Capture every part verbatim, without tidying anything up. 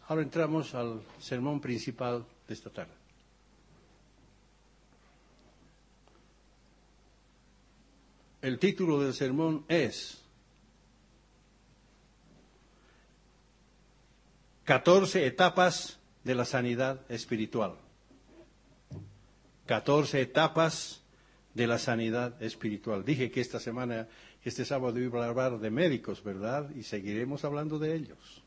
Ahora entramos al sermón principal de esta tarde. El título del sermón es catorce etapas de la sanidad espiritual. catorce etapas de la sanidad espiritual. Dije que esta semana, este sábado iba a hablar de médicos, ¿verdad? Y seguiremos hablando de ellos.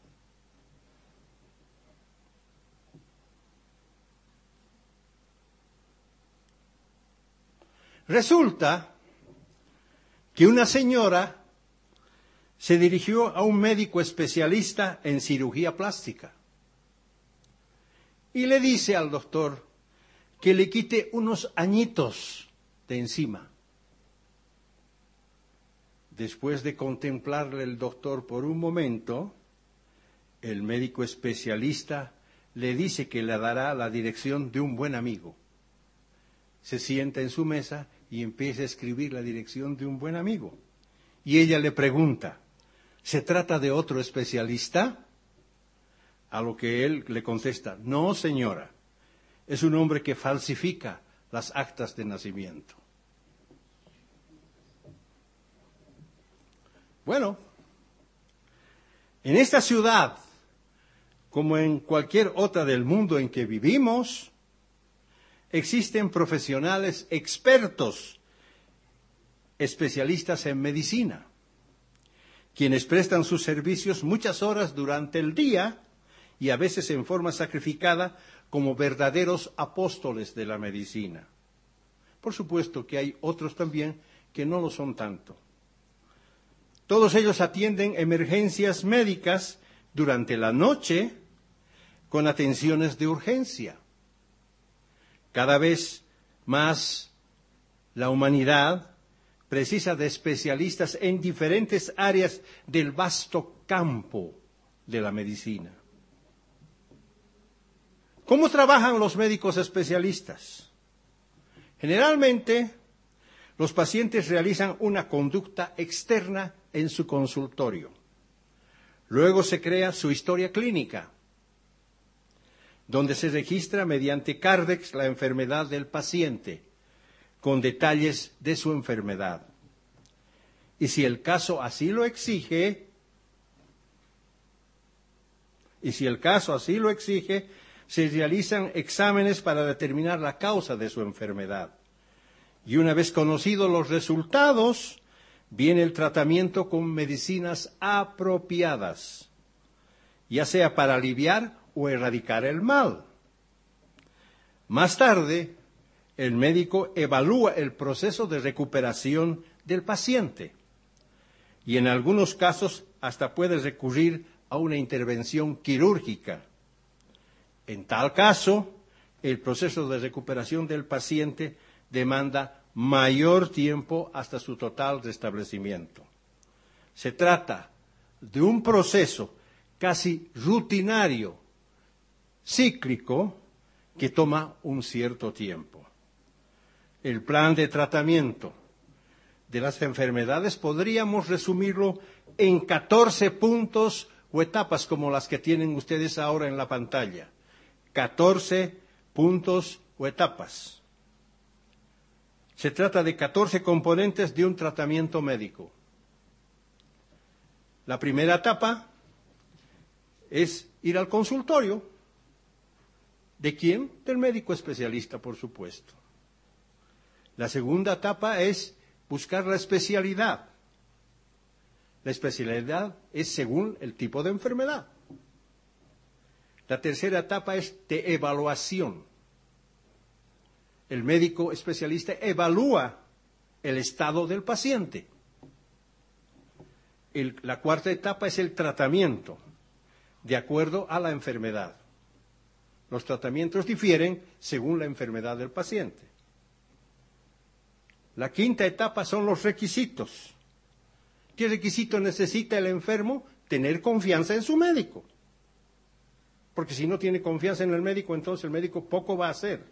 Resulta que una señora se dirigió a un médico especialista en cirugía plástica y le dice al doctor que le quite unos añitos de encima. Después de contemplarle el doctor por un momento, el médico especialista le dice que le dará la dirección de un buen amigo. Se sienta en su mesa y empieza a escribir la dirección de un buen amigo. Y ella le pregunta, ¿se trata de otro especialista? A lo que él le contesta, no señora, es un hombre que falsifica las actas de nacimiento. Bueno, en esta ciudad, como en cualquier otra del mundo en que vivimos, existen profesionales expertos, especialistas en medicina, quienes prestan sus servicios muchas horas durante el día y a veces en forma sacrificada como verdaderos apóstoles de la medicina. Por supuesto que hay otros también que no lo son tanto. Todos ellos atienden emergencias médicas durante la noche con atenciones de urgencia. Cada vez más la humanidad precisa de especialistas en diferentes áreas del vasto campo de la medicina. ¿Cómo trabajan los médicos especialistas? Generalmente, los pacientes realizan una conducta externa en su consultorio. Luego se crea su historia clínica, donde se registra mediante Cardex la enfermedad del paciente, con detalles de su enfermedad. Y si el caso así lo exige, y si el caso así lo exige, se realizan exámenes para determinar la causa de su enfermedad. Y una vez conocidos los resultados, viene el tratamiento con medicinas apropiadas, ya sea para aliviar o erradicar el mal. Más tarde, el médico evalúa el proceso de recuperación del paciente y en algunos casos hasta puede recurrir a una intervención quirúrgica. En tal caso, el proceso de recuperación del paciente demanda mayor tiempo hasta su total restablecimiento. Se trata de un proceso casi rutinario, cíclico, que toma un cierto tiempo. El plan de tratamiento de las enfermedades podríamos resumirlo en catorce puntos o etapas como las que tienen ustedes ahora en la pantalla. catorce puntos o etapas. Se trata de catorce componentes de un tratamiento médico. La primera etapa es ir al consultorio. ¿De quién? Del médico especialista, por supuesto. La segunda etapa es buscar la especialidad. La especialidad es según el tipo de enfermedad. La tercera etapa es de evaluación. El médico especialista evalúa el estado del paciente. El, la cuarta etapa es el tratamiento, de acuerdo a la enfermedad. Los tratamientos difieren según la enfermedad del paciente. La quinta etapa son los requisitos. ¿Qué requisito necesita el enfermo? Tener confianza en su médico. Porque si no tiene confianza en el médico, entonces el médico poco va a hacer.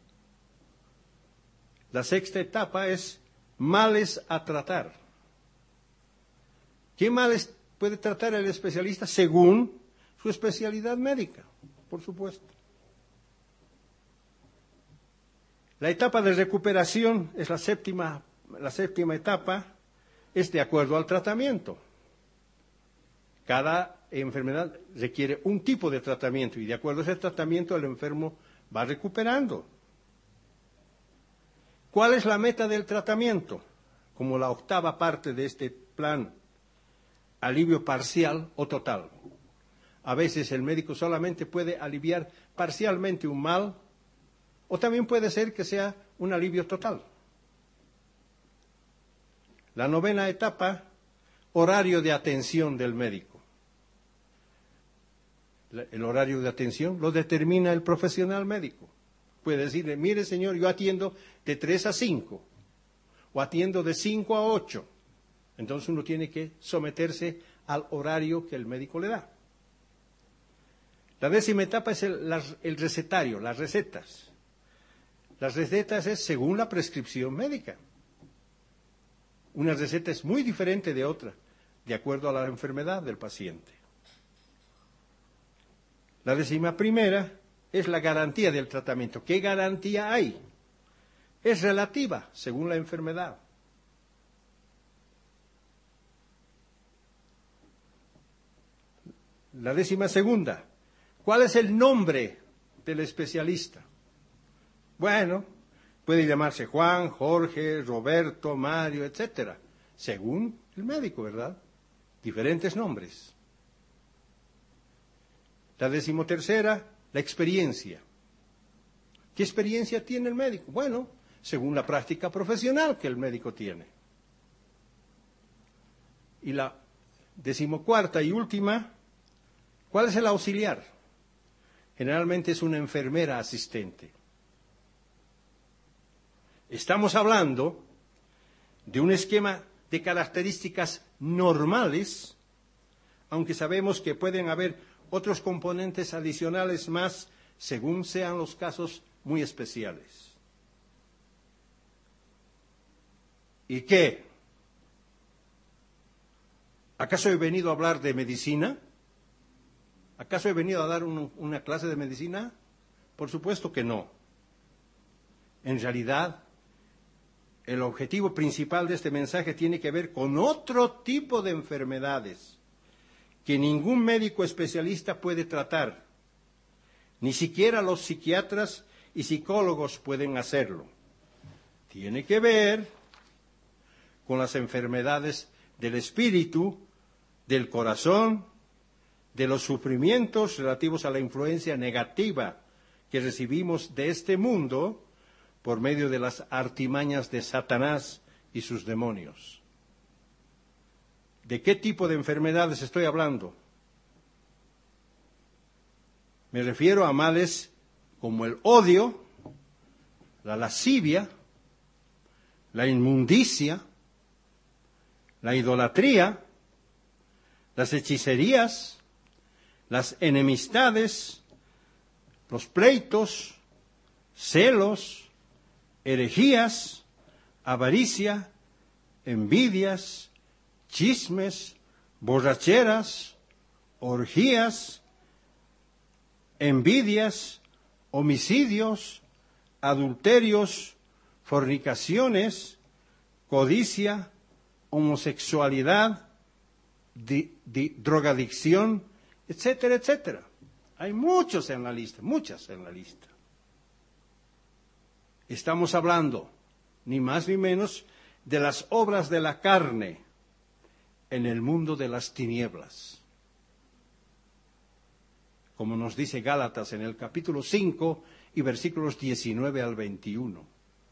La sexta etapa es males a tratar. ¿Qué males puede tratar el especialista? Según su especialidad médica, por supuesto. La etapa de recuperación es la séptima, la séptima etapa, es de acuerdo al tratamiento. Cada enfermedad requiere un tipo de tratamiento y de acuerdo a ese tratamiento el enfermo va recuperando. ¿Cuál es la meta del tratamiento? Como la octava parte de este plan, alivio parcial o total. A veces el médico solamente puede aliviar parcialmente un mal, o también puede ser que sea un alivio total. La novena etapa, horario de atención del médico. El horario de atención lo determina el profesional médico. Puede decirle, mire señor, yo atiendo de tres a cinco, o atiendo de cinco a ocho. Entonces uno tiene que someterse al horario que el médico le da. La décima etapa es el, la, el recetario, las recetas. Las recetas es según la prescripción médica. Una receta es muy diferente de otra, de acuerdo a la enfermedad del paciente. La décima primera es la garantía del tratamiento. ¿Qué garantía hay? Es relativa, según la enfermedad. La décima segunda, ¿cuál es el nombre del especialista? Bueno, puede llamarse Juan, Jorge, Roberto, Mario, etcétera, según el médico, ¿verdad? Diferentes nombres. La decimotercera, la experiencia. ¿Qué experiencia tiene el médico? Bueno, según la práctica profesional que el médico tiene. Y la decimocuarta y última, ¿cuál es el auxiliar? Generalmente es una enfermera asistente. Estamos hablando de un esquema de características normales, aunque sabemos que pueden haber otros componentes adicionales más según sean los casos muy especiales. ¿Y qué? ¿Acaso he venido a hablar de medicina? ¿Acaso he venido a dar un, una clase de medicina? Por supuesto que no. En realidad, el objetivo principal de este mensaje tiene que ver con otro tipo de enfermedades que ningún médico especialista puede tratar. Ni siquiera los psiquiatras y psicólogos pueden hacerlo. Tiene que ver con las enfermedades del espíritu, del corazón, de los sufrimientos relativos a la influencia negativa que recibimos de este mundo por medio de las artimañas de Satanás y sus demonios. ¿De qué tipo de enfermedades estoy hablando? Me refiero a males como el odio, la lascivia, la inmundicia, la idolatría, las hechicerías, las enemistades, los pleitos, celos, herejías, avaricia, envidias, chismes, borracheras, orgías, envidias, homicidios, adulterios, fornicaciones, codicia, homosexualidad, di, di, drogadicción, etcétera, etcétera. Hay muchos en la lista, muchas en la lista. Estamos hablando, ni más ni menos, de las obras de la carne en el mundo de las tinieblas. Como nos dice Gálatas en el capítulo cinco y versículos diecinueve al veintiuno.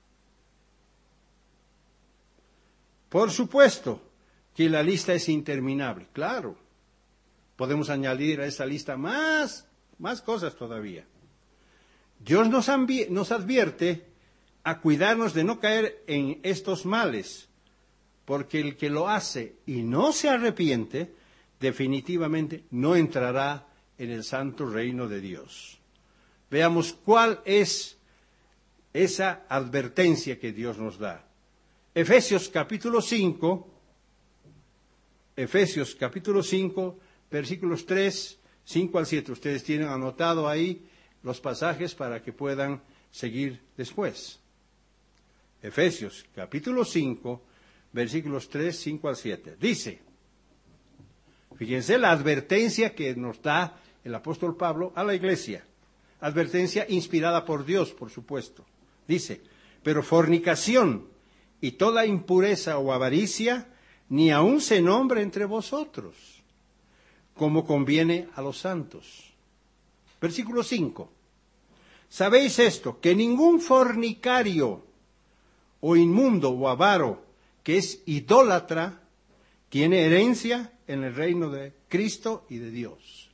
Por supuesto que la lista es interminable, claro. Podemos añadir a esa lista más, más cosas todavía. Dios nos, ambi- nos advierte a cuidarnos de no caer en estos males, porque el que lo hace y no se arrepiente, definitivamente no entrará en el santo reino de Dios. Veamos cuál es esa advertencia que Dios nos da. Efesios capítulo cinco, Efesios capítulo cinco, versículos tres cinco al siete. Ustedes tienen anotado ahí los pasajes para que puedan seguir después. Efesios, capítulo cinco, versículos tres, cinco al siete. Dice, fíjense la advertencia que nos da el apóstol Pablo a la iglesia. Advertencia inspirada por Dios, por supuesto. Dice, pero fornicación y toda impureza o avaricia, ni aun se nombre entre vosotros, como conviene a los santos. Versículo cinco. Sabéis esto, que ningún fornicario o inmundo o avaro que es idólatra tiene herencia en el reino de Cristo y de Dios.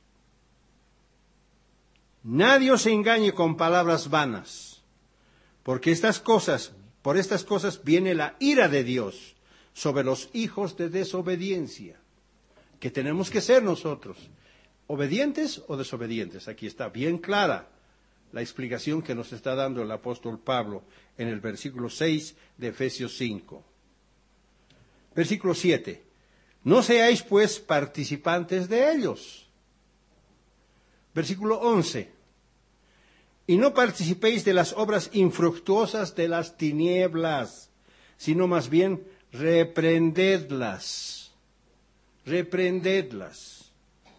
Nadie os engañe con palabras vanas, porque estas cosas, por estas cosas viene la ira de Dios sobre los hijos de desobediencia, que tenemos que ser nosotros, obedientes o desobedientes. Aquí está bien clara la explicación que nos está dando el apóstol Pablo en el versículo seis de Efesios cinco. Versículo siete. No seáis pues participantes de ellos. Versículo once. Y no participéis de las obras infructuosas de las tinieblas, sino más bien reprendedlas. Reprendedlas.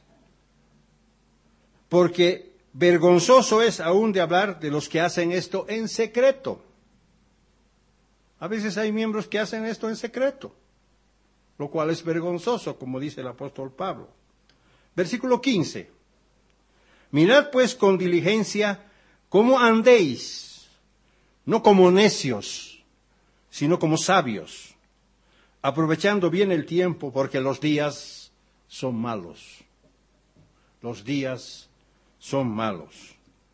Porque vergonzoso es aún de hablar de los que hacen esto en secreto. A veces hay miembros que hacen esto en secreto, lo cual es vergonzoso, como dice el apóstol Pablo. Versículo quince. Mirad pues con diligencia cómo andéis, no como necios, sino como sabios, aprovechando bien el tiempo, porque los días son malos. Los días son malos.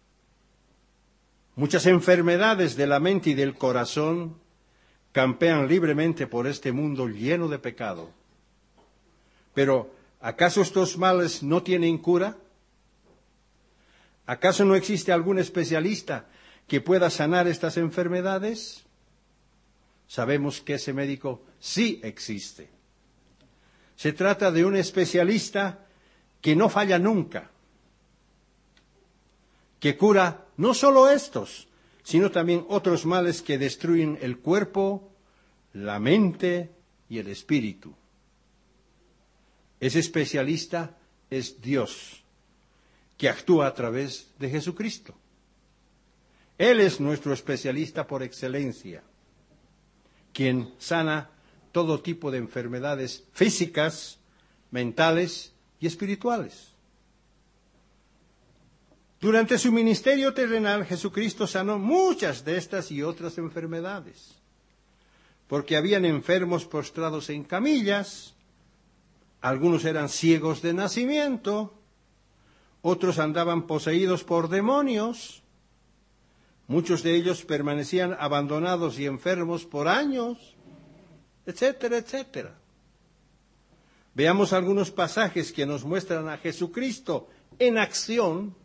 Muchas enfermedades de la mente y del corazón campean libremente por este mundo lleno de pecado. Pero, ¿acaso estos males no tienen cura? ¿Acaso no existe algún especialista que pueda sanar estas enfermedades? Sabemos que ese médico sí existe. Se trata de un especialista que no falla nunca, que cura no solo estos, sino también otros males que destruyen el cuerpo, la mente y el espíritu. Ese especialista es Dios, que actúa a través de Jesucristo. Él es nuestro especialista por excelencia, quien sana todo tipo de enfermedades físicas, mentales y espirituales. Durante su ministerio terrenal, Jesucristo sanó muchas de estas y otras enfermedades, porque habían enfermos postrados en camillas, algunos eran ciegos de nacimiento, otros andaban poseídos por demonios, muchos de ellos permanecían abandonados y enfermos por años, etcétera, etcétera. Veamos algunos pasajes que nos muestran a Jesucristo en acción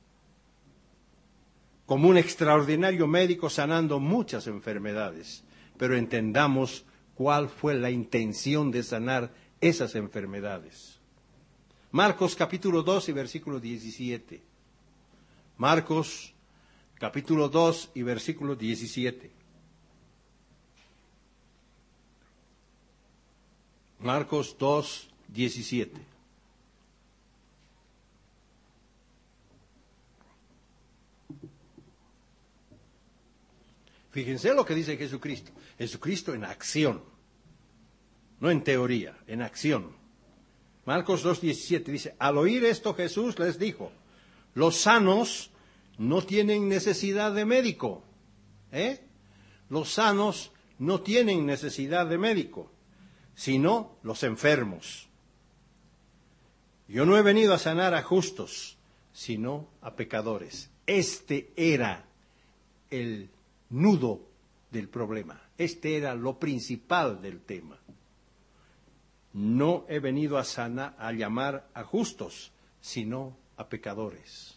como un extraordinario médico sanando muchas enfermedades, pero entendamos cuál fue la intención de sanar esas enfermedades. Marcos capítulo dos y versículo diecisiete. Marcos capítulo dos y versículo diecisiete. Marcos dos, diecisiete. Fíjense lo que dice Jesucristo. Jesucristo en acción, no en teoría, en acción. Marcos dos, diecisiete dice, al oír esto Jesús les dijo, los sanos no tienen necesidad de médico. ¿Eh? Los sanos no tienen necesidad de médico, sino los enfermos. Yo no he venido a sanar a justos, sino a pecadores. Este era el nudo del problema. Este era lo principal del tema. No he venido a sanar, a llamar a justos, sino a pecadores.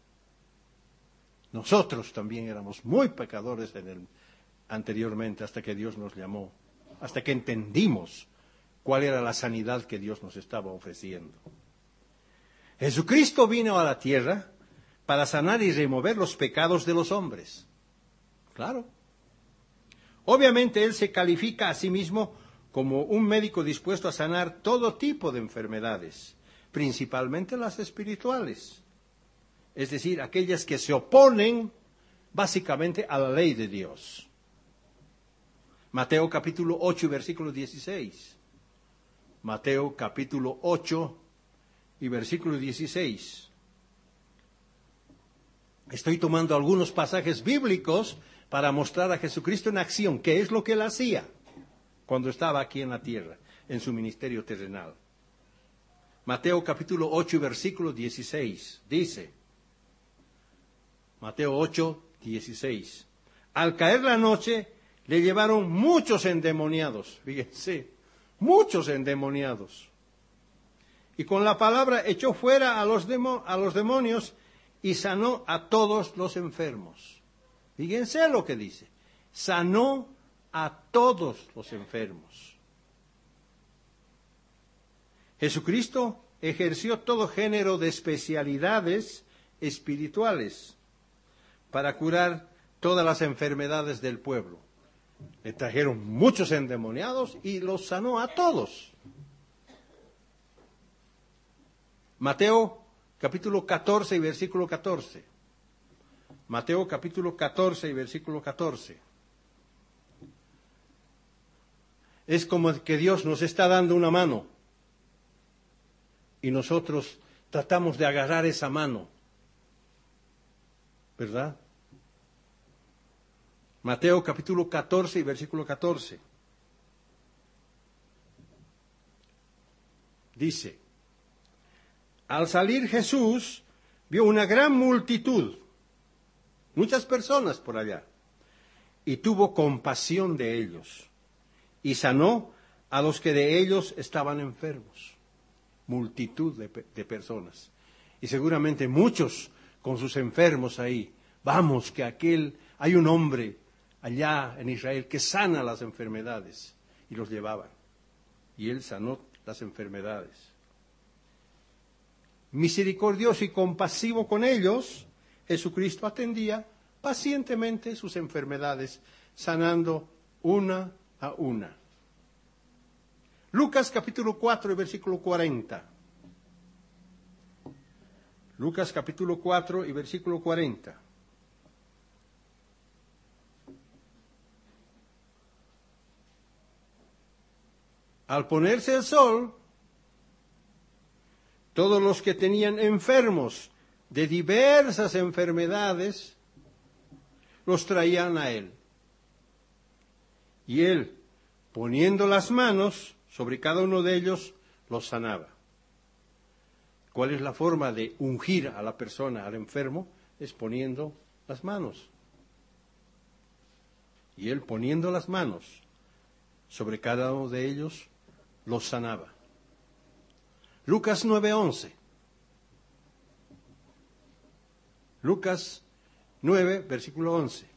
Nosotros también éramos muy pecadores en el, anteriormente, hasta que Dios nos llamó, hasta que entendimos cuál era la sanidad que Dios nos estaba ofreciendo. Jesucristo vino a la tierra para sanar y remover los pecados de los hombres. Claro. Obviamente Él se califica a sí mismo como un médico dispuesto a sanar todo tipo de enfermedades, principalmente las espirituales, es decir, aquellas que se oponen básicamente a la ley de Dios. Mateo capítulo ocho, versículo dieciséis. Mateo capítulo ocho y versículo dieciséis. Estoy tomando algunos pasajes bíblicos para mostrar a Jesucristo en acción qué es lo que Él hacía cuando estaba aquí en la tierra, en su ministerio terrenal. Mateo capítulo ocho y versículo dieciséis dice, Mateo ocho, dieciséis. Al caer la noche, le llevaron muchos endemoniados, fíjense, muchos endemoniados. Y con la palabra echó fuera a los, demo, a los demonios y sanó a todos los enfermos. Fíjense lo que dice, sanó a todos los enfermos. Jesucristo ejerció todo género de especialidades espirituales para curar todas las enfermedades del pueblo. Le trajeron muchos endemoniados y los sanó a todos. Mateo capítulo catorce y versículo catorce. Mateo capítulo catorce y versículo catorce. Es como que Dios nos está dando una mano y nosotros tratamos de agarrar esa mano, ¿verdad? Mateo capítulo catorce y versículo catorce. Dice, al salir Jesús vio una gran multitud, muchas personas por allá, y tuvo compasión de ellos, y sanó a los que de ellos estaban enfermos. Multitud de, de personas. Y seguramente muchos con sus enfermos ahí. Vamos, que aquel, hay un hombre allá en Israel que sana las enfermedades. Y los llevaban. Y él sanó las enfermedades. Misericordioso y compasivo con ellos, Jesucristo atendía pacientemente sus enfermedades, sanando una a una. Lucas capítulo cuatro y versículo cuarenta. Lucas capítulo cuatro y versículo cuarenta. Al ponerse el sol, todos los que tenían enfermos de diversas enfermedades, los traían a él. Y él, poniendo las manos sobre cada uno de ellos, los sanaba. ¿Cuál es la forma de ungir a la persona, al enfermo? Es poniendo las manos. Y él, poniendo las manos sobre cada uno de ellos, los sanaba. Lucas nueve once. Lucas nueve, versículo once.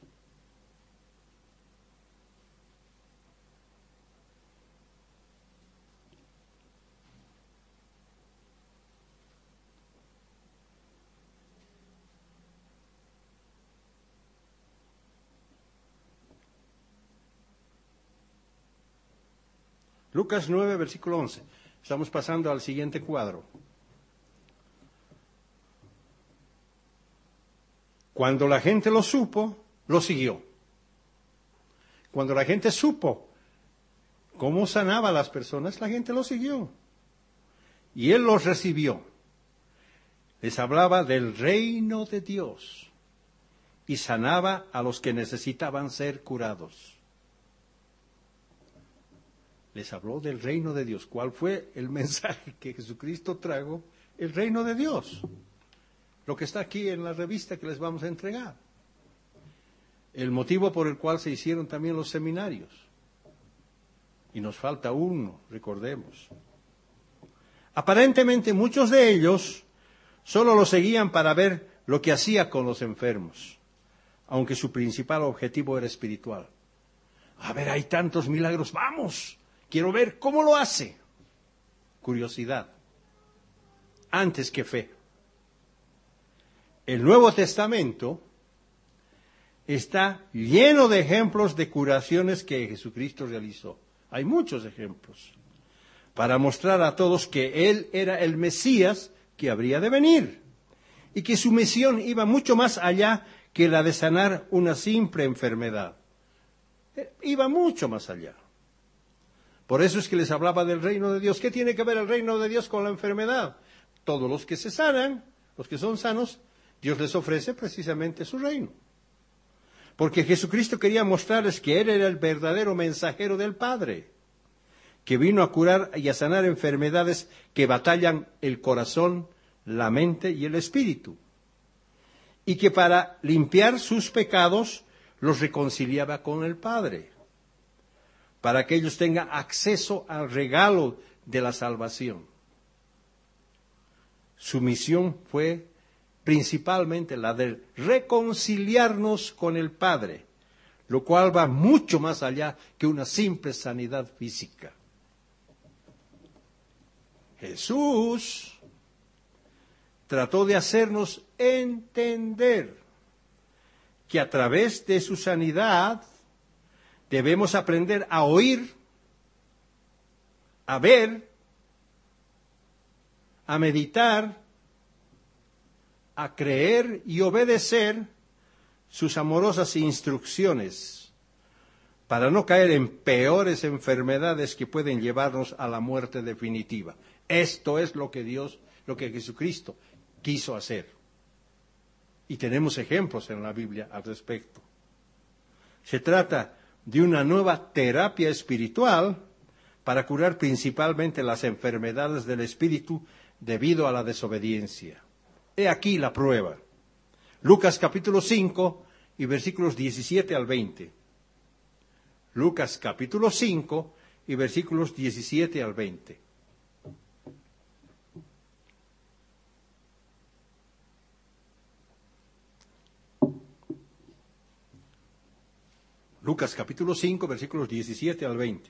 Lucas nueve, versículo once. Estamos pasando al siguiente cuadro. Cuando la gente lo supo, lo siguió. Cuando la gente supo cómo sanaba a las personas, la gente lo siguió. Y él los recibió. Les hablaba del reino de Dios y sanaba a los que necesitaban ser curados. Les habló del reino de Dios. ¿Cuál fue el mensaje que Jesucristo trajo? El reino de Dios. Lo que está aquí en la revista que les vamos a entregar. El motivo por el cual se hicieron también los seminarios. Y nos falta uno, recordemos. Aparentemente muchos de ellos solo lo seguían para ver lo que hacía con los enfermos, aunque su principal objetivo era espiritual. A ver, hay tantos milagros, vamos. Quiero ver cómo lo hace. Curiosidad, antes que fe. El Nuevo Testamento está lleno de ejemplos de curaciones que Jesucristo realizó. Hay muchos ejemplos para mostrar a todos que Él era el Mesías que habría de venir y que su misión iba mucho más allá que la de sanar una simple enfermedad. Iba mucho más allá. Por eso es que les hablaba del reino de Dios. ¿Qué tiene que ver el reino de Dios con la enfermedad? Todos los que se sanan, los que son sanos, Dios les ofrece precisamente su reino. Porque Jesucristo quería mostrarles que Él era el verdadero mensajero del Padre, que vino a curar y a sanar enfermedades que batallan el corazón, la mente y el espíritu. Y que para limpiar sus pecados los reconciliaba con el Padre, para que ellos tengan acceso al regalo de la salvación. Su misión fue principalmente la de reconciliarnos con el Padre, lo cual va mucho más allá que una simple sanidad física. Jesús trató de hacernos entender que a través de su sanidad debemos aprender a oír, a ver, a meditar, a creer y obedecer sus amorosas instrucciones para no caer en peores enfermedades que pueden llevarnos a la muerte definitiva. Esto es lo que Dios, lo que Jesucristo quiso hacer. Y tenemos ejemplos en la Biblia al respecto. Se trata de una nueva terapia espiritual para curar principalmente las enfermedades del espíritu debido a la desobediencia. He aquí la prueba. Lucas capítulo cinco y versículos diecisiete al veinte. Lucas capítulo cinco y versículos diecisiete al veinte. Lucas capítulo cinco, versículos diecisiete al veinte.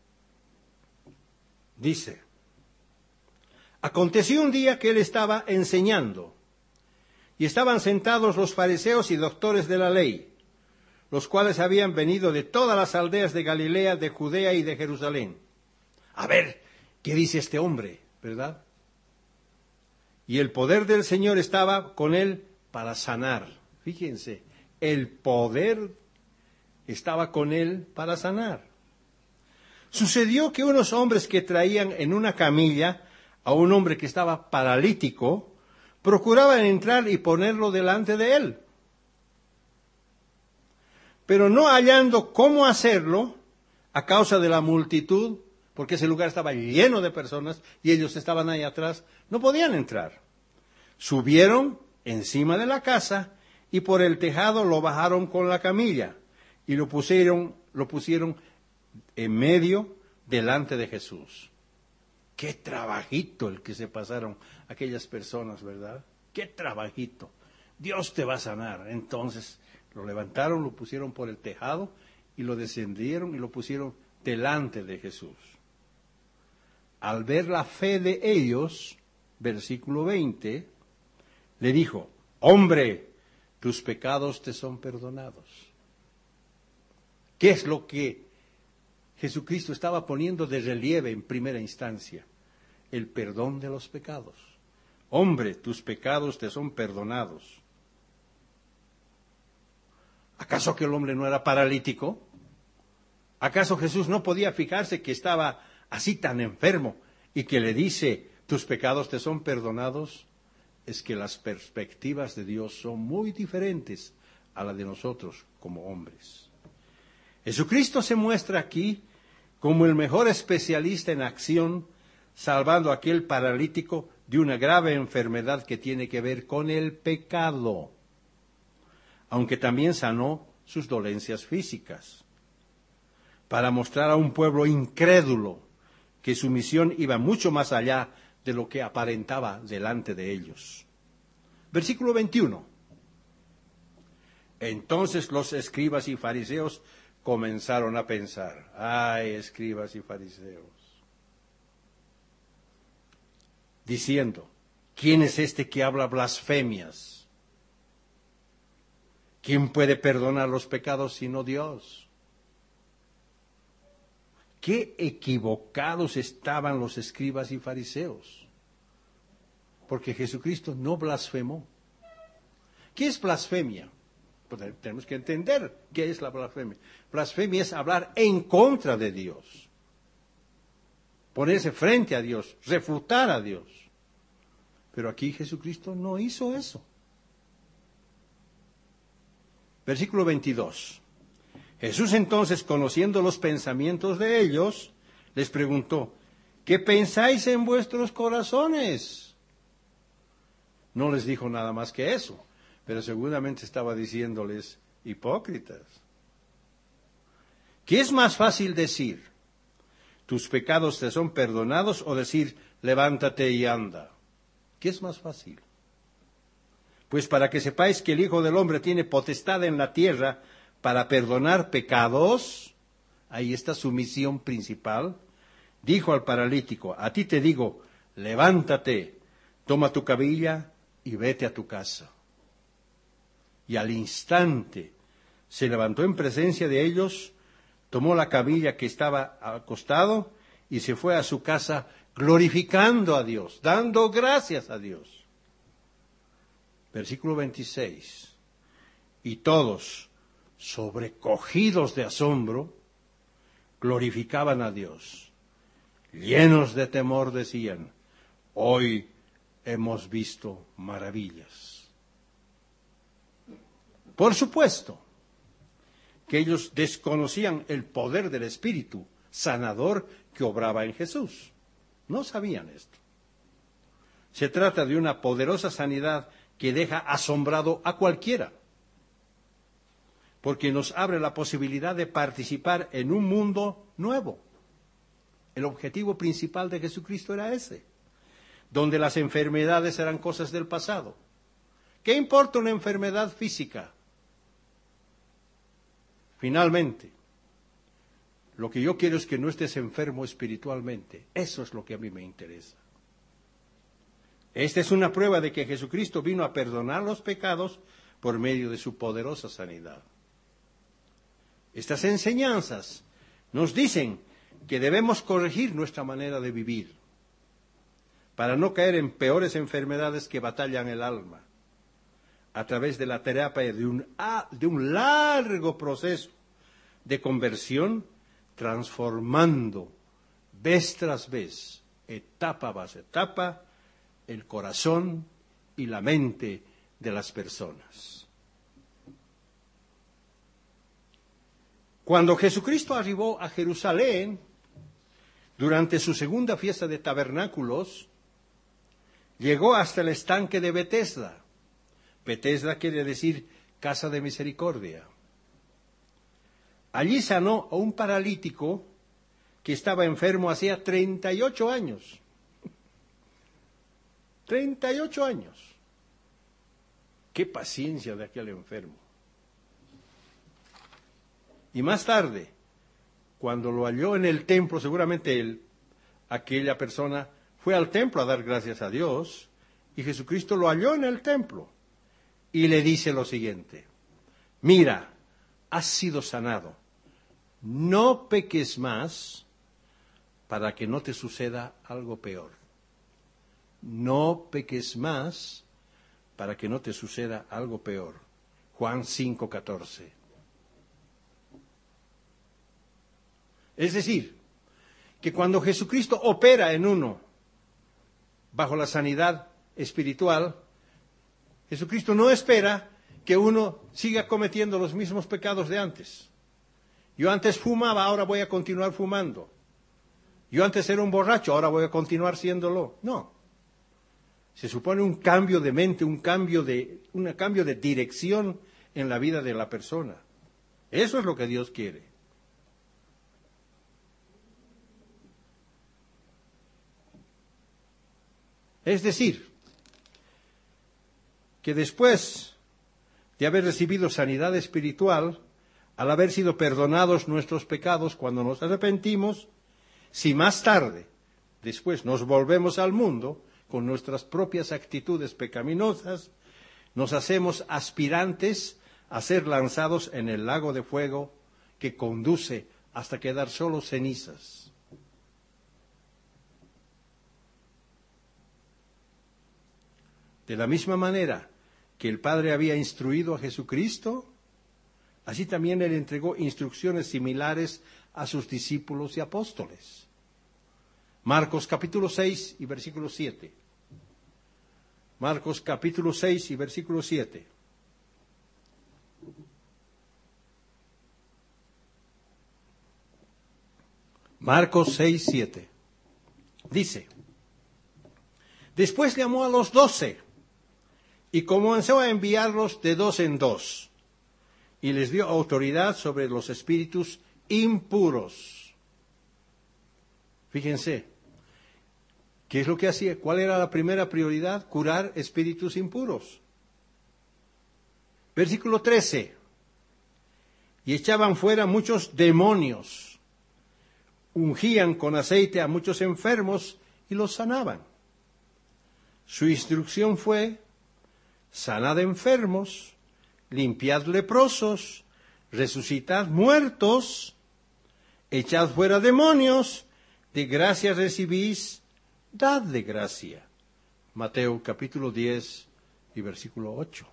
Dice: Aconteció un día que él estaba enseñando, y estaban sentados los fariseos y doctores de la ley, los cuales habían venido de todas las aldeas de Galilea, de Judea y de Jerusalén. A ver, ¿qué dice este hombre? ¿Verdad? Y el poder del Señor estaba con él para sanar. Fíjense, el poder estaba con él para sanar. Sucedió que unos hombres que traían en una camilla a un hombre que estaba paralítico, procuraban entrar y ponerlo delante de él. Pero no hallando cómo hacerlo, a causa de la multitud, porque ese lugar estaba lleno de personas y ellos estaban ahí atrás, no podían entrar. Subieron encima de la casa y por el tejado lo bajaron con la camilla y lo pusieron, lo pusieron en medio delante de Jesús. Qué trabajito el que se pasaron aquellas personas, ¿verdad? Qué trabajito. Dios te va a sanar. Entonces lo levantaron, lo pusieron por el tejado y lo descendieron y lo pusieron delante de Jesús. Al ver la fe de ellos, versículo veinte, le dijo: hombre, tus pecados te son perdonados. ¿Qué es lo que Jesucristo estaba poniendo de relieve en primera instancia? El perdón de los pecados. Hombre, tus pecados te son perdonados. ¿Acaso que el hombre no era paralítico? ¿Acaso Jesús no podía fijarse que estaba así tan enfermo y que le dice, tus pecados te son perdonados? Es que las perspectivas de Dios son muy diferentes a las de nosotros como hombres. Jesucristo se muestra aquí como el mejor especialista en acción, salvando a aquel paralítico de una grave enfermedad que tiene que ver con el pecado, aunque también sanó sus dolencias físicas, para mostrar a un pueblo incrédulo que su misión iba mucho más allá de lo que aparentaba delante de ellos. Versículo veintiuno. Entonces los escribas y fariseos comenzaron a pensar, ay, escribas y fariseos, diciendo, ¿quién es este que habla blasfemias? ¿Quién puede perdonar los pecados sino Dios? Qué equivocados estaban los escribas y fariseos, porque Jesucristo no blasfemó. ¿Qué es blasfemia? Pues tenemos que entender qué es la blasfemia. Blasfemia es hablar en contra de Dios, ponerse frente a Dios, refutar a Dios. Pero aquí Jesucristo no hizo eso. Versículo veintidós. Jesús entonces, conociendo los pensamientos de ellos, les preguntó, ¿qué pensáis en vuestros corazones? No les dijo nada más que eso, pero seguramente estaba diciéndoles hipócritas. ¿Qué es más fácil decir? ¿Tus pecados te son perdonados? O decir, levántate y anda. ¿Qué es más fácil? Pues para que sepáis que el Hijo del Hombre tiene potestad en la tierra para perdonar pecados, ahí está su misión principal, dijo al paralítico, a ti te digo, levántate, toma tu camilla y vete a tu casa. Y al instante se levantó en presencia de ellos, tomó la camilla que estaba acostado y se fue a su casa glorificando a Dios, dando gracias a Dios. Versículo veintiséis. Y todos, sobrecogidos de asombro, glorificaban a Dios. Llenos de temor decían, hoy hemos visto maravillas. Por supuesto que ellos desconocían el poder del Espíritu sanador que obraba en Jesús. No sabían esto. Se trata de una poderosa sanidad que deja asombrado a cualquiera, porque nos abre la posibilidad de participar en un mundo nuevo. El objetivo principal de Jesucristo era ese, donde las enfermedades eran cosas del pasado. ¿Qué importa una enfermedad física? Finalmente, lo que yo quiero es que no estés enfermo espiritualmente. Eso es lo que a mí me interesa. Esta es una prueba de que Jesucristo vino a perdonar los pecados por medio de su poderosa sanidad. Estas enseñanzas nos dicen que debemos corregir nuestra manera de vivir para no caer en peores enfermedades que batallan el alma a través de la terapia de un, de un largo proceso de conversión, transformando vez tras vez, etapa tras etapa, el corazón y la mente de las personas. Cuando Jesucristo arribó a Jerusalén, durante su segunda fiesta de tabernáculos, llegó hasta el estanque de Betesda. Betesda quiere decir casa de misericordia. Allí sanó a un paralítico que estaba enfermo hacía treinta y ocho años. treinta y ocho años. Qué paciencia de aquel enfermo. Y más tarde, cuando lo halló en el templo, seguramente él, aquella persona fue al templo a dar gracias a Dios, y Jesucristo lo halló en el templo, y le dice lo siguiente, mira, has sido sanado, no peques más para que no te suceda algo peor. No peques más para que no te suceda algo peor. Juan cinco catorce. Es decir, que cuando Jesucristo opera en uno bajo la sanidad espiritual, Jesucristo no espera que uno siga cometiendo los mismos pecados de antes. Yo antes fumaba, ahora voy a continuar fumando. Yo antes era un borracho, ahora voy a continuar siéndolo. No. Se supone un cambio de mente, un cambio de, un cambio de dirección en la vida de la persona. Eso es lo que Dios quiere. Es decir, que después de haber recibido sanidad espiritual, al haber sido perdonados nuestros pecados cuando nos arrepentimos, si más tarde, después nos volvemos al mundo con nuestras propias actitudes pecaminosas, nos hacemos aspirantes a ser lanzados en el lago de fuego que conduce hasta quedar solo cenizas. De la misma manera que el Padre había instruido a Jesucristo, así también Él entregó instrucciones similares a sus discípulos y apóstoles. Marcos capítulo seis y versículo siete. Marcos capítulo seis y versículo siete. Marcos seis, siete. Dice: después llamó a los doce y comenzó a enviarlos de dos en dos, y les dio autoridad sobre los espíritus impuros. Fíjense, ¿qué es lo que hacía? ¿Cuál era la primera prioridad? Curar espíritus impuros. Versículo trece. Y echaban fuera muchos demonios, ungían con aceite a muchos enfermos y los sanaban. Su instrucción fue: sanad enfermos, limpiad leprosos, resucitad muertos, echad fuera demonios, de gracia recibís, dad de gracia. Mateo capítulo diez y versículo ocho.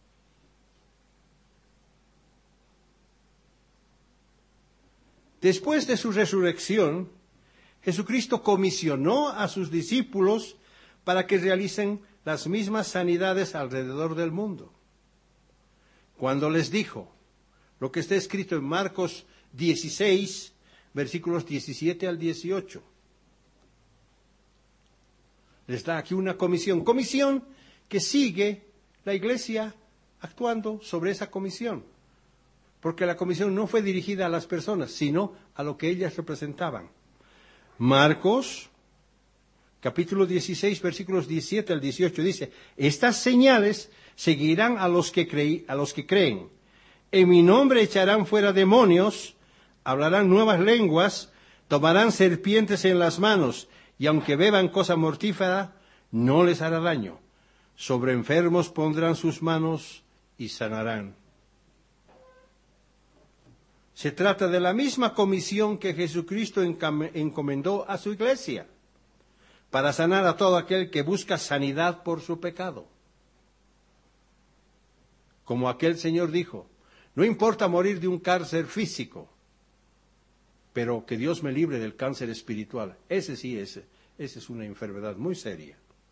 Después de su resurrección, Jesucristo comisionó a sus discípulos para que realicen las mismas sanidades alrededor del mundo. Cuando les dijo lo que está escrito en Marcos dieciséis, versículos diecisiete al dieciocho. Les da aquí una comisión, comisión que sigue la Iglesia actuando sobre esa comisión, porque la comisión no fue dirigida a las personas, sino a lo que ellas representaban. Marcos capítulo dieciséis, versículos diecisiete al dieciocho, dice: estas señales seguirán a los que creí, a los que creen. En mi nombre echarán fuera demonios, hablarán nuevas lenguas, tomarán serpientes en las manos, y aunque beban cosa mortífera, no les hará daño. Sobre enfermos pondrán sus manos y sanarán. Se trata de la misma comisión que Jesucristo encomendó a su iglesia, para sanar a todo aquel que busca sanidad por su pecado. Como aquel Señor dijo: no importa morir de un cáncer físico, pero que Dios me libre del cáncer espiritual. Ese sí es, esa es una enfermedad muy seria.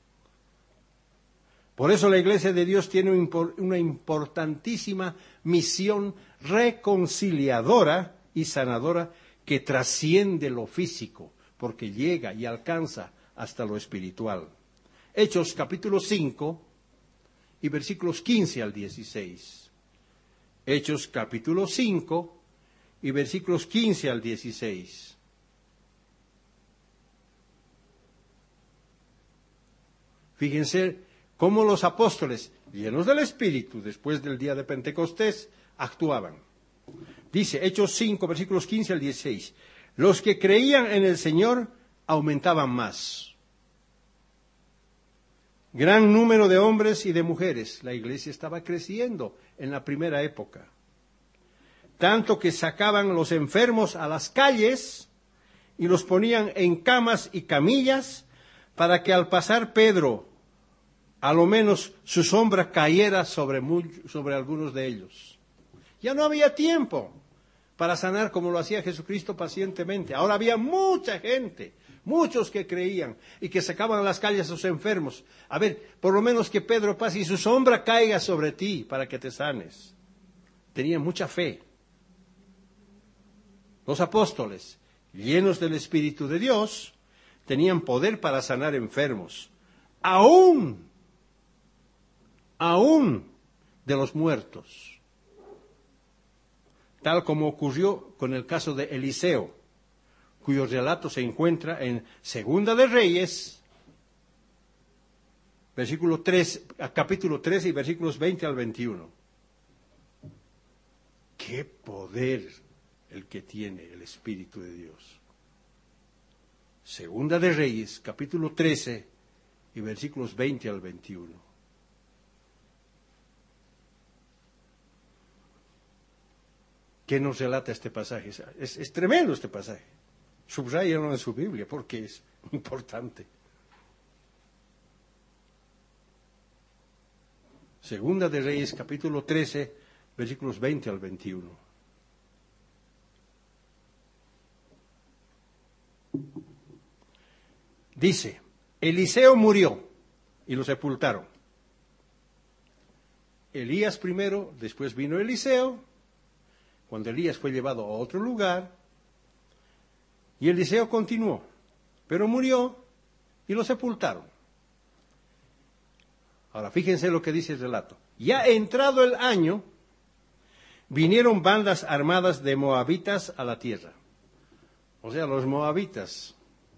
Por eso la Iglesia de Dios tiene una importantísima misión reconciliadora y sanadora que trasciende lo físico, porque llega y alcanza hasta lo espiritual. Hechos capítulo cinco y versículos quince al dieciséis. Hechos capítulo cinco y versículos quince al dieciséis. Fíjense cómo los apóstoles, llenos del Espíritu, después del día de Pentecostés, actuaban. Dice, Hechos cinco, versículos quince al dieciséis. Los que creían en el Señor aumentaban más. Gran número de hombres y de mujeres. La iglesia estaba creciendo en la primera época. Tanto que sacaban los enfermos a las calles y los ponían en camas y camillas para que al pasar Pedro, a lo menos su sombra cayera sobre, muy, sobre algunos de ellos. Ya no había tiempo para sanar como lo hacía Jesucristo pacientemente. Ahora había mucha gente, muchos que creían y que sacaban a las calles a sus enfermos. A ver, por lo menos que Pedro pase y su sombra caiga sobre ti para que te sanes. Tenían mucha fe. Los apóstoles, llenos del Espíritu de Dios, tenían poder para sanar enfermos, aún, aún de los muertos. Tal como ocurrió con el caso de Eliseo, cuyo relato se encuentra en Segunda de Reyes, versículo tres, capítulo trece y versículos veinte al veintiuno. ¡Qué poder el que tiene el Espíritu de Dios! Segunda de Reyes, capítulo trece y versículos veinte al veintiuno. ¿Qué nos relata este pasaje? Es, es tremendo este pasaje. Subráyenlo en su Biblia porque es importante. Segunda de Reyes, capítulo trece, versículos veinte al veintiuno. Dice, Eliseo murió y lo sepultaron. Elías primero, después vino Eliseo, cuando Elías fue llevado a otro lugar, y Eliseo continuó, pero murió y lo sepultaron. Ahora, fíjense lo que dice el relato. Ya entrado el año, vinieron bandas armadas de moabitas a la tierra. O sea, los moabitas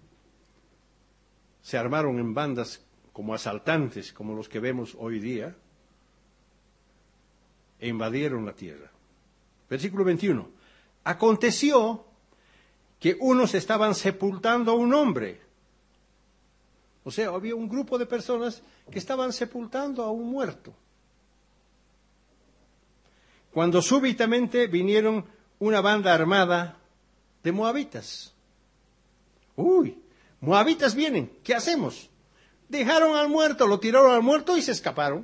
se armaron en bandas como asaltantes, como los que vemos hoy día, e invadieron la tierra. Versículo veintiuno. Aconteció que unos estaban sepultando a un hombre. O sea, había un grupo de personas que estaban sepultando a un muerto. Cuando súbitamente vinieron una banda armada de moabitas. Uy, moabitas vienen, ¿qué hacemos? Dejaron al muerto, lo tiraron al muerto y se escaparon.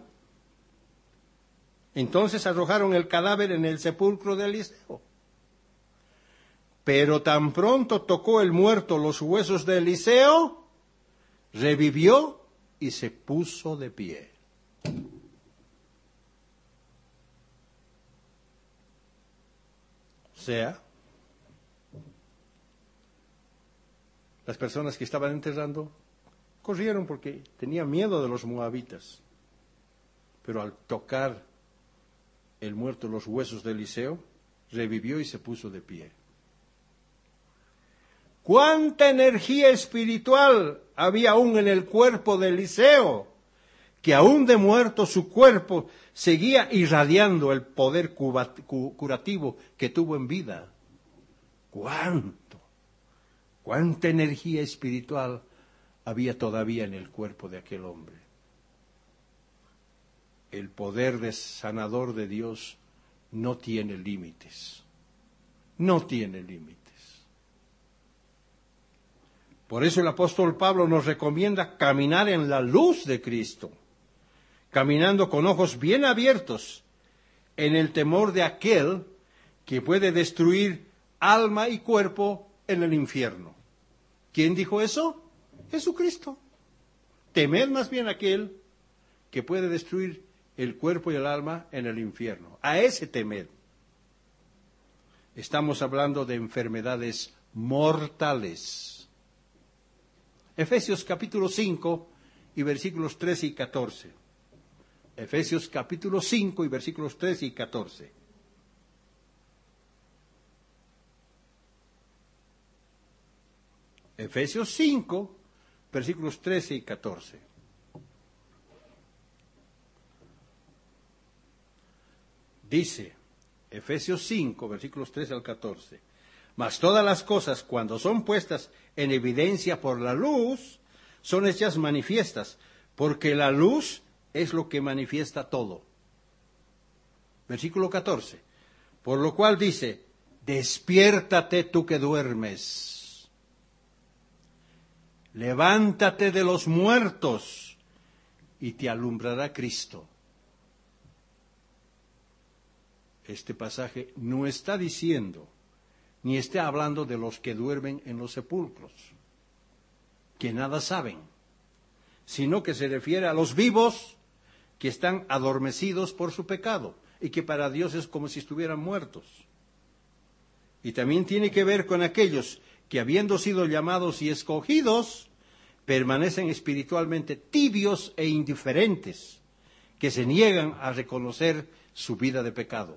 Entonces arrojaron el cadáver en el sepulcro de Eliseo. Pero tan pronto tocó el muerto los huesos de Eliseo, revivió y se puso de pie. O sea, las personas que estaban enterrando corrieron porque tenían miedo de los moabitas. Pero al tocar el muerto los huesos de Eliseo, revivió y se puso de pie. ¿Cuánta energía espiritual había aún en el cuerpo de Eliseo? Que aún de muerto su cuerpo seguía irradiando el poder curativo que tuvo en vida. ¿Cuánto? ¿Cuánta energía espiritual había todavía en el cuerpo de aquel hombre? El poder de sanador de Dios no tiene límites. No tiene límites. Por eso el apóstol Pablo nos recomienda caminar en la luz de Cristo, caminando con ojos bien abiertos en el temor de aquel que puede destruir alma y cuerpo en el infierno. ¿Quién dijo eso? Jesucristo. Temed más bien aquel que puede destruir el cuerpo y el alma en el infierno. A ese temed. Estamos hablando de enfermedades mortales. Efesios capítulo cinco y versículos trece y catorce. Efesios capítulo cinco y versículos trece y catorce. Efesios cinco, versículos trece y catorce. Dice, Efesios cinco, versículos trece al catorce. Mas todas las cosas, cuando son puestas en evidencia por la luz, son hechas manifiestas, porque la luz es lo que manifiesta todo. Versículo catorce. Por lo cual dice, despiértate tú que duermes. Levántate de los muertos y te alumbrará Cristo. Este pasaje no está diciendo ni está hablando de los que duermen en los sepulcros, que nada saben, sino que se refiere a los vivos que están adormecidos por su pecado y que para Dios es como si estuvieran muertos. Y también tiene que ver con aquellos que, habiendo sido llamados y escogidos, permanecen espiritualmente tibios e indiferentes, que se niegan a reconocer su vida de pecado.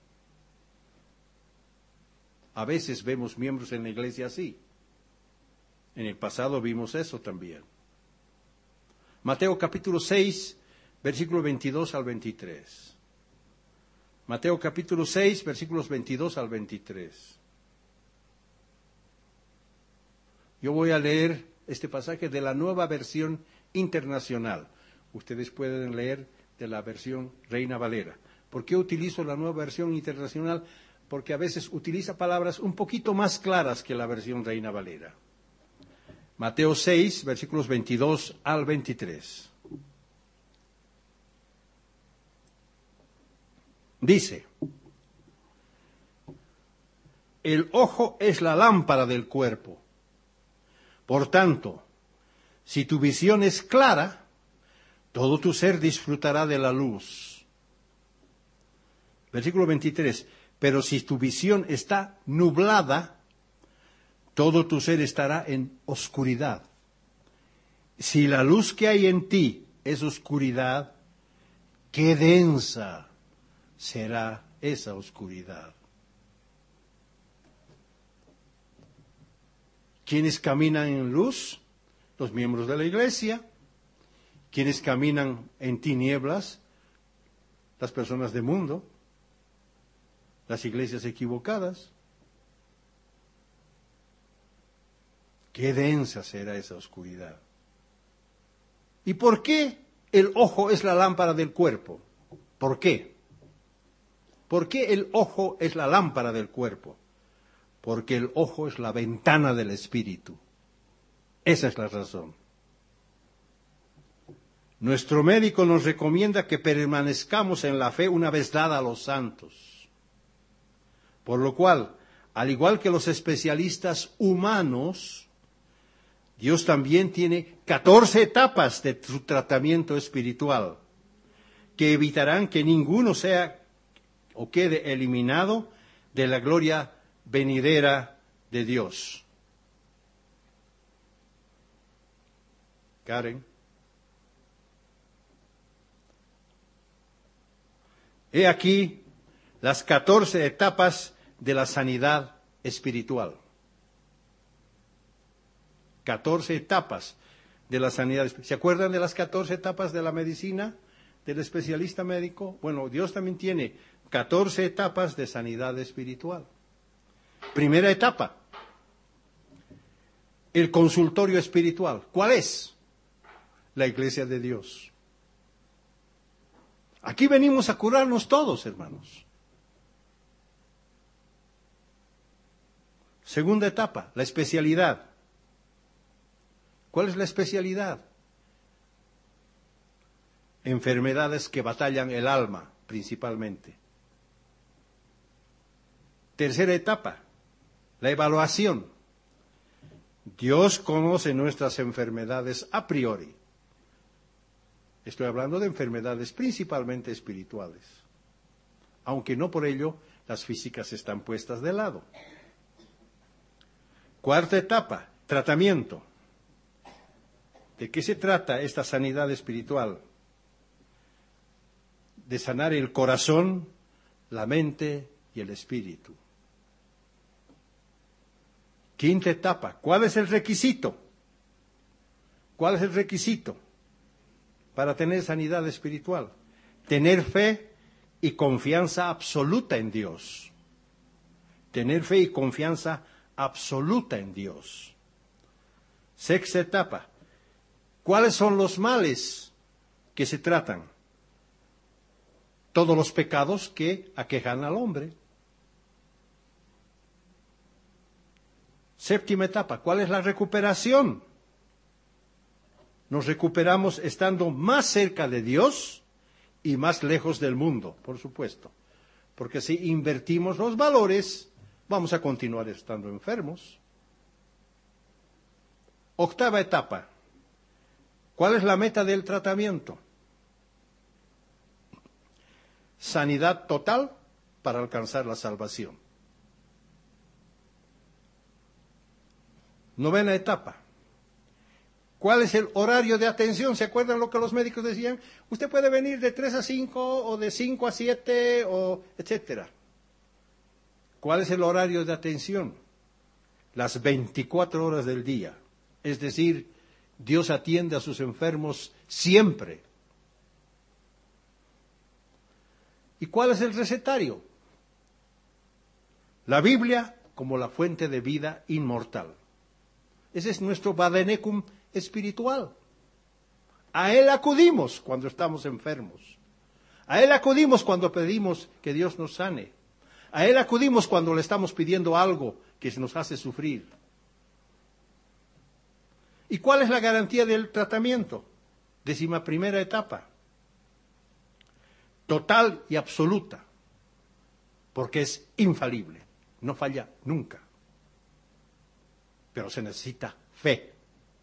A veces vemos miembros en la iglesia así. En el pasado vimos eso también. Mateo capítulo seis, versículo veintidós al veintitrés. Mateo capítulo seis, versículos veintidós al veintitrés. Yo voy a leer este pasaje de la Nueva Versión Internacional. Ustedes pueden leer de la versión Reina Valera. ¿Por qué utilizo la Nueva Versión Internacional? porque a veces utiliza palabras un poquito más claras que la versión Reina Valera. Mateo seis, versículos veintidós al veintitrés. Dice: el ojo es la lámpara del cuerpo. Por tanto, si tu visión es clara, todo tu ser disfrutará de la luz. Versículo veintitrés. Pero si tu visión está nublada, todo tu ser estará en oscuridad. Si la luz que hay en ti es oscuridad, qué densa será esa oscuridad. ¿Quiénes caminan en luz? Los miembros de la iglesia. ¿Quiénes caminan en tinieblas? Las personas del mundo. Las iglesias equivocadas. Qué densa será esa oscuridad. ¿Y por qué el ojo es la lámpara del cuerpo? ¿Por qué? ¿Por qué el ojo es la lámpara del cuerpo? Porque el ojo es la ventana del espíritu. Esa es la razón. Nuestro médico nos recomienda que permanezcamos en la fe una vez dada a los santos. Por lo cual, al igual que los especialistas humanos, Dios también tiene catorce etapas de su tratamiento espiritual que evitarán que ninguno sea o quede eliminado de la gloria venidera de Dios. Karen. He aquí las catorce etapas de la sanidad espiritual. Catorce etapas de la sanidad espiritual. ¿Se acuerdan de las catorce etapas de la medicina del especialista médico? Bueno, Dios también tiene catorce etapas de sanidad espiritual. Primera etapa, el consultorio espiritual. ¿Cuál es? La iglesia de Dios. Aquí venimos a curarnos todos, hermanos. Segunda etapa, la especialidad. ¿Cuál es la especialidad? Enfermedades que batallan el alma, principalmente. Tercera etapa, la evaluación. Dios conoce nuestras enfermedades a priori. Estoy hablando de enfermedades principalmente espirituales, aunque no por ello las físicas están puestas de lado. Cuarta etapa, tratamiento. ¿De qué se trata esta sanidad espiritual? De sanar el corazón, la mente y el espíritu. Quinta etapa, ¿cuál es el requisito? ¿Cuál es el requisito para tener sanidad espiritual? Tener fe y confianza absoluta en Dios. Tener fe y confianza absoluta en Dios. Sexta etapa, ¿cuáles son los males que se tratan? Todos los pecados que aquejan al hombre. Séptima etapa, ¿cuál es la recuperación? Nos recuperamos estando más cerca de Dios y más lejos del mundo, por supuesto. Porque si invertimos los valores, vamos a continuar estando enfermos. Octava etapa, ¿cuál es la meta del tratamiento? Sanidad total para alcanzar la salvación. Novena etapa. ¿Cuál es el horario de atención? ¿Se acuerdan lo que los médicos decían? Usted puede venir de tres a cinco o de cinco a siete o etcétera. ¿Cuál es el horario de atención? Las veinticuatro horas del día. Es decir, Dios atiende a sus enfermos siempre. ¿Y cuál es el recetario? La Biblia como la fuente de vida inmortal. Ese es nuestro vadenecum espiritual. A Él acudimos cuando estamos enfermos. A Él acudimos cuando pedimos que Dios nos sane. A Él acudimos cuando le estamos pidiendo algo que nos hace sufrir. ¿Y cuál es la garantía del tratamiento? Décima primera etapa. Total y absoluta. Porque es infalible. No falla nunca. Pero se necesita fe.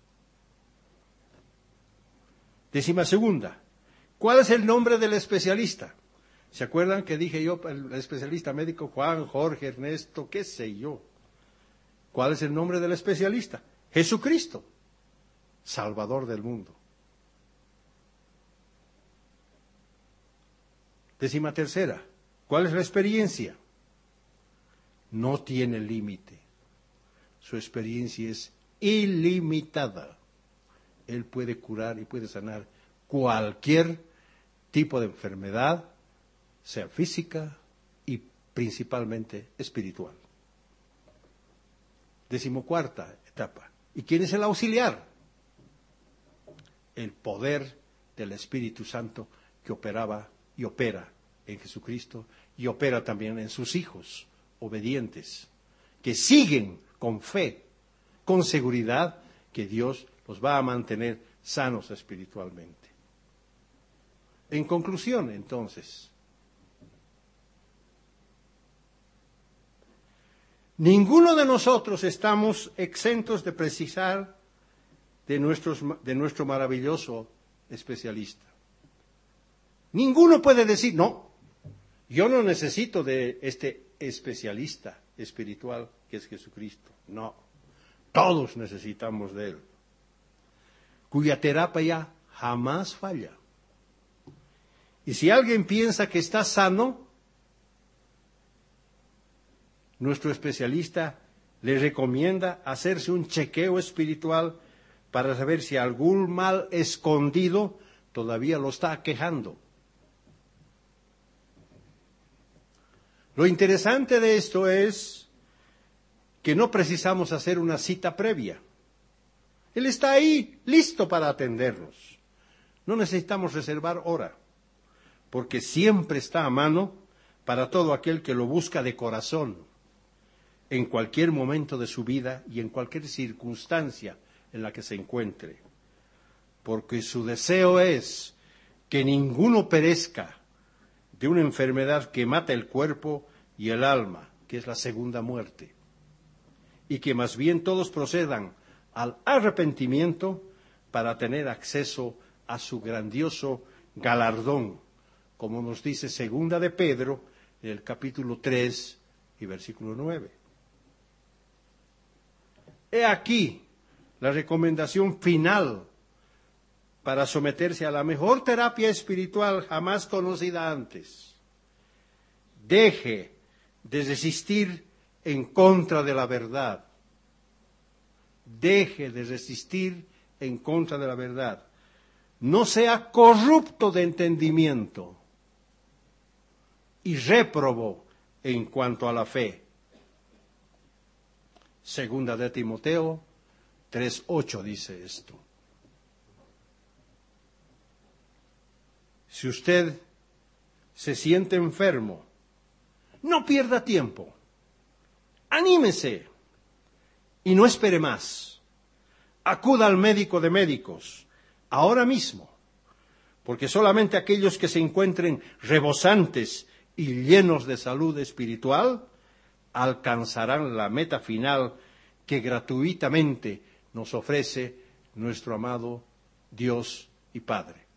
Décima segunda. ¿Cuál es el nombre del especialista? ¿Se acuerdan que dije yo, el especialista médico Juan, Jorge, Ernesto, qué sé yo? ¿Cuál es el nombre del especialista? Jesucristo, Salvador del mundo. Décima tercera. ¿Cuál es la experiencia? No tiene límite. Su experiencia es ilimitada. Él puede curar y puede sanar cualquier tipo de enfermedad, sea física y principalmente espiritual. Decimocuarta etapa. ¿Y quién es el auxiliar? El poder del Espíritu Santo que operaba y opera en Jesucristo y opera también en sus hijos obedientes, que siguen con fe, con seguridad que Dios los va a mantener sanos espiritualmente. En conclusión, entonces, ninguno de nosotros estamos exentos de precisar de, nuestros, de nuestro maravilloso especialista. Ninguno puede decir, no, yo no necesito de este especialista espiritual que es Jesucristo. No, todos necesitamos de Él, cuya terapia jamás falla. Y si alguien piensa que está sano, nuestro especialista le recomienda hacerse un chequeo espiritual para saber si algún mal escondido todavía lo está aquejando. Lo interesante de esto es que no precisamos hacer una cita previa. Él está ahí, listo para atendernos. No necesitamos reservar hora, porque siempre está a mano para todo aquel que lo busca de corazón, en cualquier momento de su vida y en cualquier circunstancia en la que se encuentre. Porque su deseo es que ninguno perezca de una enfermedad que mata el cuerpo y el alma, que es la segunda muerte, y que más bien todos procedan al arrepentimiento para tener acceso a su grandioso galardón, como nos dice segunda de Pedro, en el capítulo tres y versículo nueve. He aquí la recomendación final para someterse a la mejor terapia espiritual jamás conocida antes. Deje de resistir en contra de la verdad. Deje de resistir en contra de la verdad. No sea corrupto de entendimiento y réprobo en cuanto a la fe. Segunda de Timoteo tres ocho dice esto. Si usted se siente enfermo, no pierda tiempo. Anímese y no espere más. Acuda al médico de médicos ahora mismo, porque solamente aquellos que se encuentren rebosantes y llenos de salud espiritual alcanzarán la meta final que gratuitamente nos ofrece nuestro amado Dios y Padre.